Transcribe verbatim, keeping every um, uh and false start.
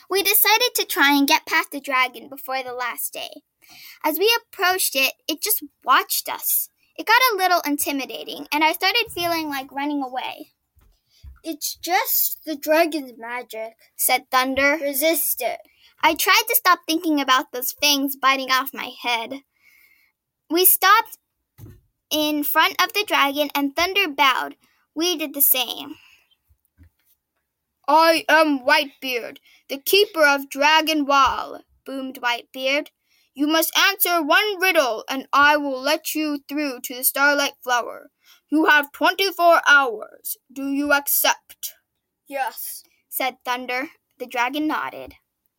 We decided to try and get past the dragon before the last day. As we approached it, it just watched us. It got a little intimidating, and I started feeling like running away. It's just the dragon's magic, said Thunder. Resist it. I tried to stop thinking about those fangs biting off my head. We stopped in front of the dragon, and Thunder bowed. We did the same. I am Whitebeard, the keeper of Dragon Wall, boomed Whitebeard. You must answer one riddle, and I will let you through to the Starlight Flower. You have twenty-four hours. Do you accept? Yes, said Thunder. The dragon nodded.